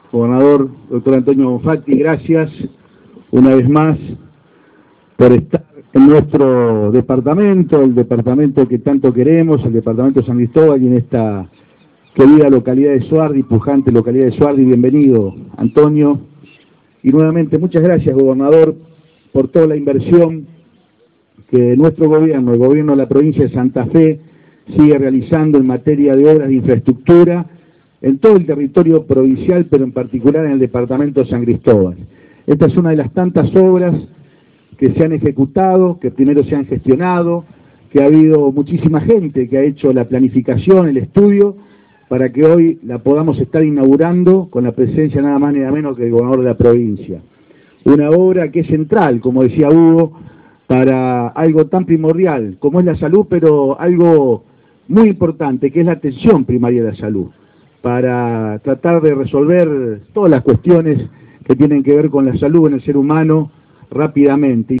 Gobernador, doctor Antonio Bonfatti, gracias una vez más por estar en nuestro departamento, el departamento que tanto queremos, el departamento de San Cristóbal, y en esta querida localidad de Suardi, pujante localidad de Suardi. Bienvenido, Antonio. Y nuevamente, muchas gracias, gobernador, por toda la inversión que nuestro gobierno, el gobierno de la provincia de Santa Fe, sigue realizando en materia de obras de infraestructura en todo el territorio provincial, pero en particular en el departamento de San Cristóbal. Esta es una de las tantas obras que se han ejecutado, que primero se han gestionado, que ha habido muchísima gente que ha hecho la planificación, el estudio, para que hoy la podamos estar inaugurando con la presencia nada más ni nada menos que el gobernador de la provincia. Una obra que es central, como decía Hugo, para algo tan primordial como es la salud, pero algo muy importante, que es la atención primaria de la salud, para tratar de resolver todas las cuestiones que tienen que ver con la salud en el ser humano rápidamente.